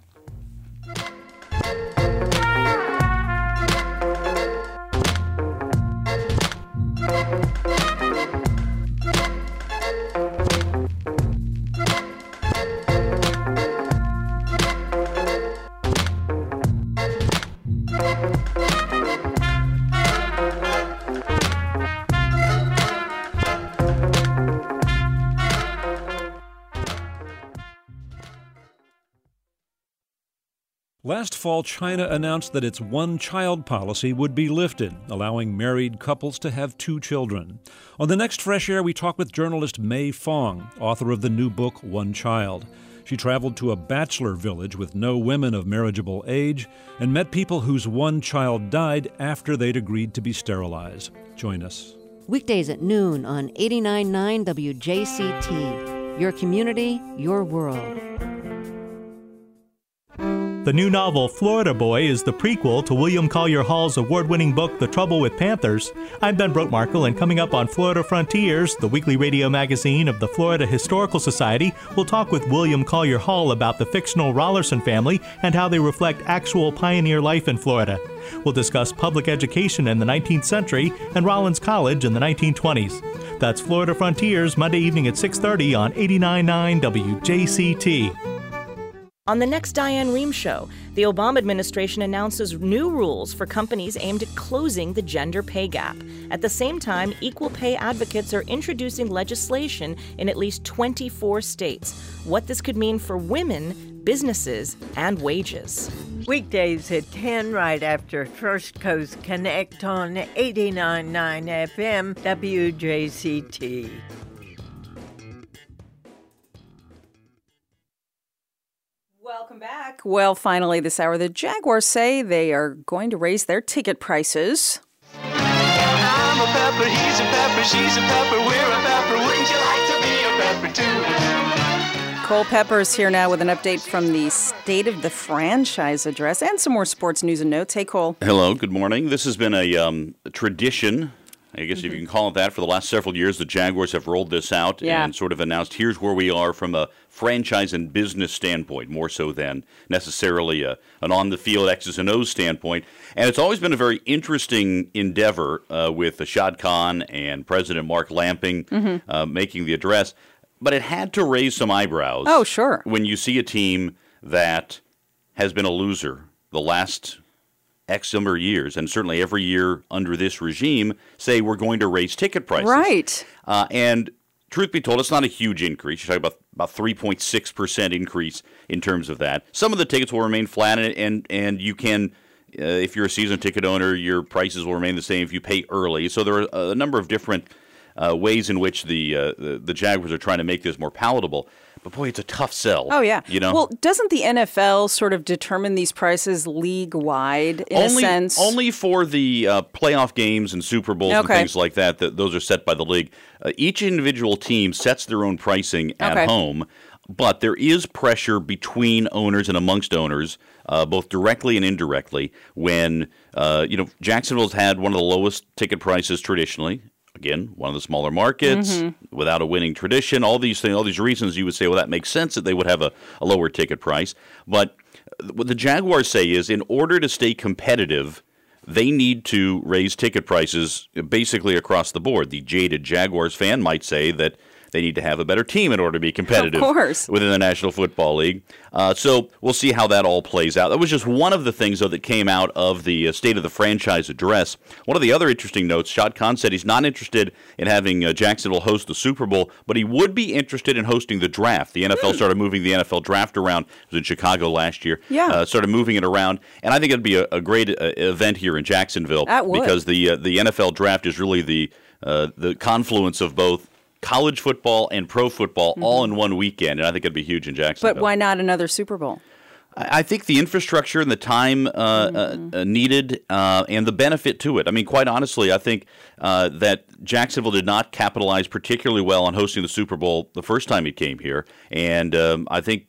Last fall, China announced that its one-child policy would be lifted, allowing married couples to have two children. On the next Fresh Air, we talk with journalist Mei Fong, author of the new book, One Child. She traveled to a bachelor village with no women of marriageable age and met people whose one child died after they'd agreed to be sterilized. Join us. Weekdays at noon on eighty-nine point nine W J C T. Your community, your world. The new novel, Florida Boy, is the prequel to William Collier Hall's award-winning book, The Trouble with Panthers. I'm Ben Brotemarkle, and coming up on Florida Frontiers, the weekly radio magazine of the Florida Historical Society, we'll talk with William Collier Hall about the fictional Rollerson family and how they reflect actual pioneer life in Florida. We'll discuss public education in the nineteenth century and Rollins College in the nineteen twenties. That's Florida Frontiers, Monday evening at six thirty on eighty-nine point nine W J C T. On the next Diane Rehm Show, the Obama administration announces new rules for companies aimed at closing the gender pay gap. At the same time, equal pay advocates are introducing legislation in at least twenty-four states. What this could mean for women, businesses, and wages. Weekdays at ten, right after First Coast Connect on eighty-nine point nine F M W J C T. Welcome back. Well, finally this hour, the Jaguars say they are going to raise their ticket prices. I'm a pepper, he's a pepper, she's a pepper, we're a pepper. Wouldn't you like to be a pepper too? Cole Pepper is here now with an update from the State of the Franchise address and some more sports news and notes. Hey, Cole. Hello, good morning. This has been a, um, a tradition, I guess mm-hmm. if you can call it that, for the last several years. The Jaguars have rolled this out yeah. and sort of announced here's where we are from a franchise and business standpoint, more so than necessarily a, an on-the-field X's and O's standpoint. And it's always been a very interesting endeavor uh, with Shad Khan and President Mark Lamping mm-hmm. uh, making the address. But it had to raise some eyebrows. Oh, sure. When you see a team that has been a loser the last X number of years, and certainly every year under this regime, say we're going to raise ticket prices. Right. Uh, and truth be told, it's not a huge increase. You're talking about about three point six percent increase in terms of that. Some of the tickets will remain flat, and and, and you can, uh, if you're a season ticket owner, your prices will remain the same if you pay early. So there are a number of different uh, ways in which the, uh, the the Jaguars are trying to make this more palatable. But boy, it's a tough sell. Oh, yeah. You know? Well, doesn't the N F L sort of determine these prices league-wide in only, a sense? Only for the uh, playoff games and Super Bowls okay. and things like that. that. Those are set by the league. Uh, each individual team sets their own pricing at okay. home. but there is pressure between owners and amongst owners, uh, both directly and indirectly, when, uh, you know, Jacksonville's had one of the lowest ticket prices traditionally. Again, one of the smaller markets, mm-hmm. without a winning tradition, all these things, all these reasons you would say, well, that makes sense that they would have a, a lower ticket price. But what the Jaguars say is in order to stay competitive, they need to raise ticket prices basically across the board. The jaded Jaguars fan might say that they need to have a better team in order to be competitive of course. within the National Football League. Uh, so we'll see how that all plays out. That was just one of the things, though, that came out of the uh, State of the Franchise address. One of the other interesting notes, Shad Khan said he's not interested in having uh, Jacksonville host the Super Bowl, but he would be interested in hosting the draft. The N F L mm. started moving the N F L draft around. It was in Chicago last year. Yeah. Uh, started moving it around. And I think it would be a, a great uh, event here in Jacksonville. That would. Because the, uh, the N F L draft is really the uh, the confluence of both college football and pro football mm-hmm. all in one weekend, and I think it'd be huge in Jacksonville. But why not another Super Bowl? I think the infrastructure and the time uh, mm-hmm. uh, needed uh, and the benefit to it. I mean, quite honestly, I think uh, that Jacksonville did not capitalize particularly well on hosting the Super Bowl the first time it came here, and um, I think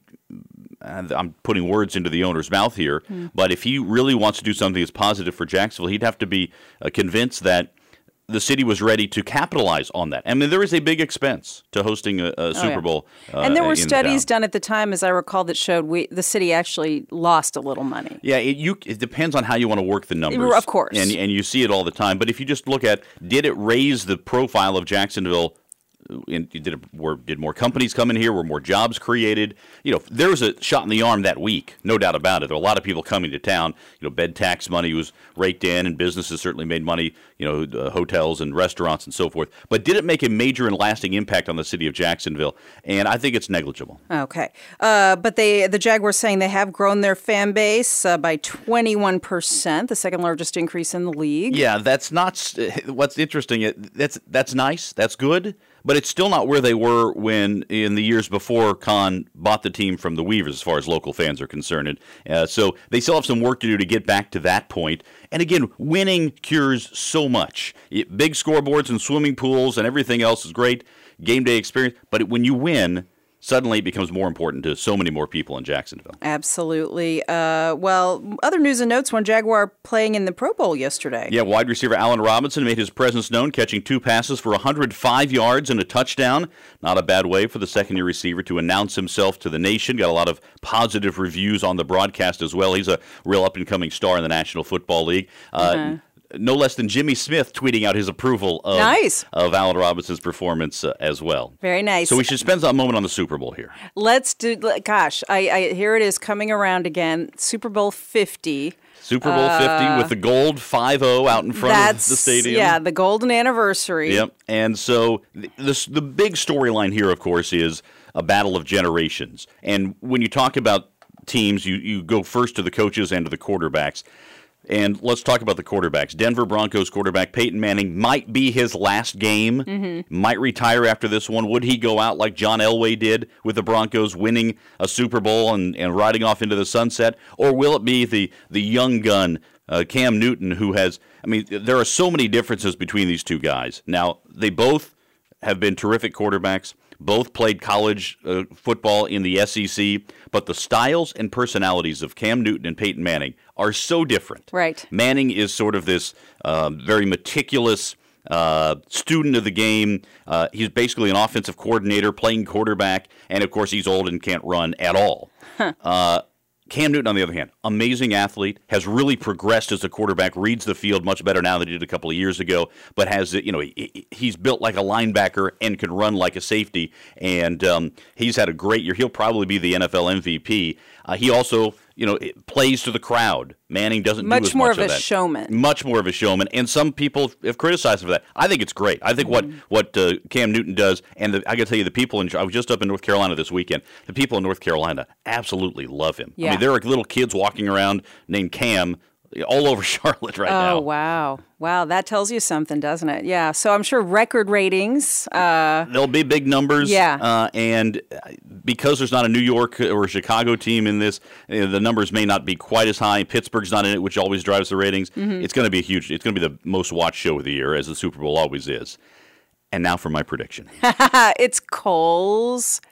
I'm putting words into the owner's mouth here, mm. but if he really wants to do something that's positive for Jacksonville, he'd have to be uh, convinced that the city was ready to capitalize on that. I mean, there is a big expense to hosting a, a Super oh, yeah. Bowl. Uh, and there were in studies town. done at the time, as I recall, that showed we the city actually lost a little money. Yeah, it, you, it depends on how you want to work the numbers. Of course. And, and you see it all the time. But if you just look at, did it raise the profile of Jacksonville? In, did it, were, did more companies come in here? Were more jobs created? You know, there was a shot in the arm that week, no doubt about it. There were a lot of people coming to town. You know, bed tax money was raked in, and businesses certainly made money. You know, uh, hotels and restaurants and so forth. But did it make a major and lasting impact on the city of Jacksonville? And I think it's negligible. Okay, uh, but they the Jaguars saying they have grown their fan base uh, by twenty-one percent, the second largest increase in the league. Yeah, that's not what's interesting. That's that's nice. That's good. But it's still not where they were when, in the years before, Khan bought the team from the Weavers, as far as local fans are concerned. Uh, so they still have some work to do to get back to that point. And again, winning cures so much. It, big scoreboards and swimming pools and everything else is great, game day experience. But when you win, suddenly it becomes more important to so many more people in Jacksonville. Absolutely. Uh, well, other news and notes, one Jaguar playing in the Pro Bowl yesterday. Yeah, wide receiver Allen Robinson made his presence known, catching two passes for one hundred five yards and a touchdown. Not a bad way for the second-year receiver to announce himself to the nation. Got a lot of positive reviews on the broadcast as well. He's a real up-and-coming star in the National Football League. Uh, uh-huh. No less than Jimmy Smith tweeting out his approval of, nice. of Allen Robinson's performance uh, as well. Very nice. So we should spend a moment on the Super Bowl here. Let's do, gosh, I, I here it is coming around again, Super Bowl fifty. Super Bowl uh, fifty with the gold five oh out in front of the stadium. Yeah, the golden anniversary. Yep. And so this, the big storyline here, of course, is a battle of generations. And when you talk about teams, you, you go first to the coaches and to the quarterbacks. And let's talk about the quarterbacks. Denver Broncos quarterback Peyton Manning might be his last game, mm-hmm. might retire after this one. Would he go out like John Elway did with the Broncos, winning a Super Bowl and, and riding off into the sunset? Or will it be the, the young gun, uh, Cam Newton, who has, I mean, there are so many differences between these two guys. Now, they both have been terrific quarterbacks. Both played college uh, football in the S E C, but the styles and personalities of Cam Newton and Peyton Manning are so different. Right. Manning is sort of this uh, very meticulous uh, student of the game. Uh, he's basically an offensive coordinator playing quarterback, and of course he's old and can't run at all. Huh. Uh, Cam Newton, on the other hand, amazing athlete, has really progressed as a quarterback, reads the field much better now than he did a couple of years ago, but has, you know, he, he's built like a linebacker and can run like a safety, and um, he's had a great year. He'll probably be the N F L M V P. Uh, he also, you know, plays to the crowd. Manning doesn't much do as more much of, of a that. showman. Much more of a showman, and some people have criticized him for that. I think it's great. I think mm-hmm. what what uh, Cam Newton does, and the, I got to tell you, the people in I was just up in North Carolina this weekend. The people in North Carolina absolutely love him. Yeah. I mean, there are little kids walking around named Cam all over Charlotte right oh, now. Oh, wow. Wow, that tells you something, doesn't it? Yeah, so I'm sure record ratings. Uh, There'll be big numbers. Yeah. Uh, and because there's not a New York or a Chicago team in this, uh, the numbers may not be quite as high. Pittsburgh's not in it, which always drives the ratings. Mm-hmm. It's going to be a huge, it's going to be the most watched show of the year, as the Super Bowl always is. And now for my prediction. It's Cole's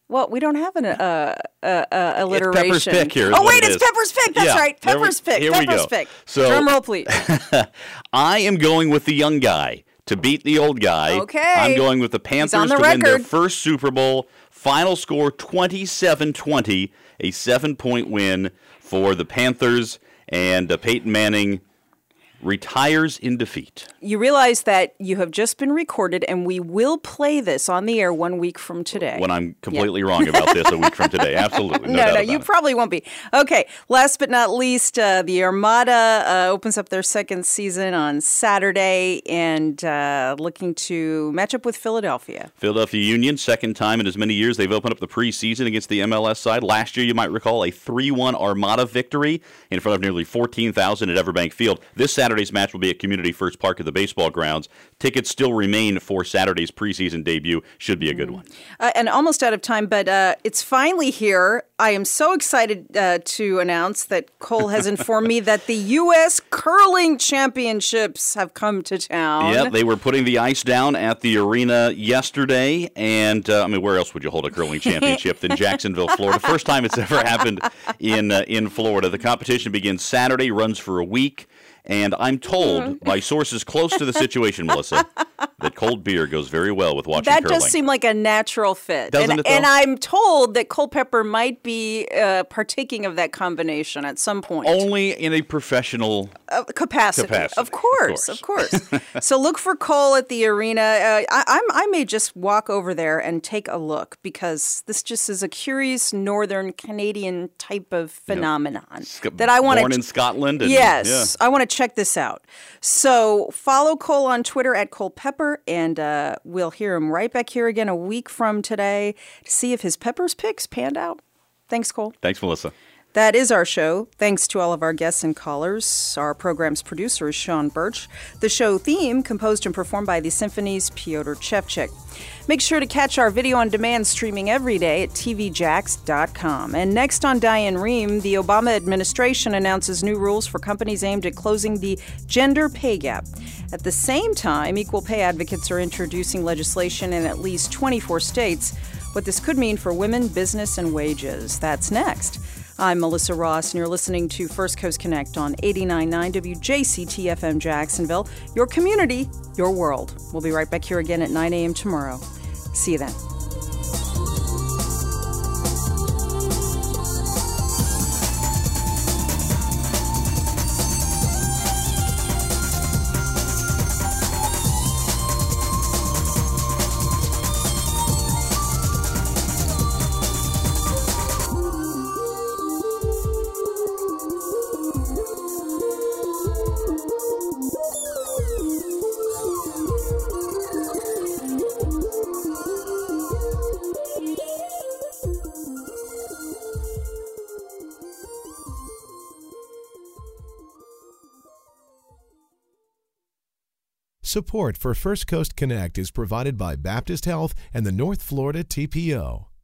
Well, we don't have an uh, uh, uh, alliteration. It's Pepper's Pick here. Oh, wait, it it's is. Pepper's Pick. That's yeah, right. Pepper's we, Pick. Here Pepper's we go. Pick. So, drum roll, please. I am going with the young guy to beat the old guy. Okay. I'm going with the Panthers the to win their record. first Super Bowl. Final score twenty-seven twenty, a seven-point win for the Panthers, and uh, Peyton Manning retires in defeat. You realize that you have just been recorded, and we will play this on the air one week from today. When I'm completely yeah. wrong about this a week from today. Absolutely. No, no, doubt no about you it. probably won't be. Okay, last but not least, uh, the Armada uh, opens up their second season on Saturday and uh, looking to match up with Philadelphia. Philadelphia Union, second time in as many years they've opened up the preseason against the M L S side. Last year, you might recall, a three one Armada victory in front of nearly fourteen thousand at Everbank Field. This Saturday's match will be at Community First Park at the baseball grounds. Tickets still remain for Saturday's preseason debut. Should be a good one. Uh, and almost out of time, but uh, it's finally here. I am so excited uh, to announce that Cole has informed me that the U S Curling Championships have come to town. Yeah, they were putting the ice down at the arena yesterday. And, uh, I mean, where else would you hold a curling championship than Jacksonville, Florida? First time it's ever happened in uh, in Florida. The competition begins Saturday, runs for a week. And I'm told by sources close to the situation, Melissa, that cold beer goes very well with watching that curling. That does seem like a natural fit. Doesn't and, it, though? And I'm told that Culpepper might be uh, partaking of that combination at some point. Only in a professional uh, capacity. capacity. Of course, of course. Of course. So look for Cole at the arena. Uh, I, I'm, I may just walk over there and take a look because this just is a curious Northern Canadian type of phenomenon yeah. that I want to. Born in Scotland. And, yes, yeah. I want to check this out. So follow Cole on Twitter at Culpepper, and uh, we'll hear him right back here again a week from today to see if his Peppers picks panned out. Thanks, Cole. Thanks, Melissa. That is our show. Thanks to all of our guests and callers. Our program's producer is Sean Birch. The show theme composed and performed by the Symphony's Pyotr Chevchik. Make sure to catch our video on demand streaming every day at T V Jax dot com. And next on Diane Rehm, the Obama administration announces new rules for companies aimed at closing the gender pay gap. At the same time, equal pay advocates are introducing legislation in at least twenty-four states. What this could mean for women, business, and wages. That's next. I'm Melissa Ross, and you're listening to First Coast Connect on eighty-nine point nine W J C T F M Jacksonville. Your community, your world. We'll be right back here again at nine a.m. tomorrow. See you then. Support for First Coast Connect is provided by Baptist Health and the North Florida T P O.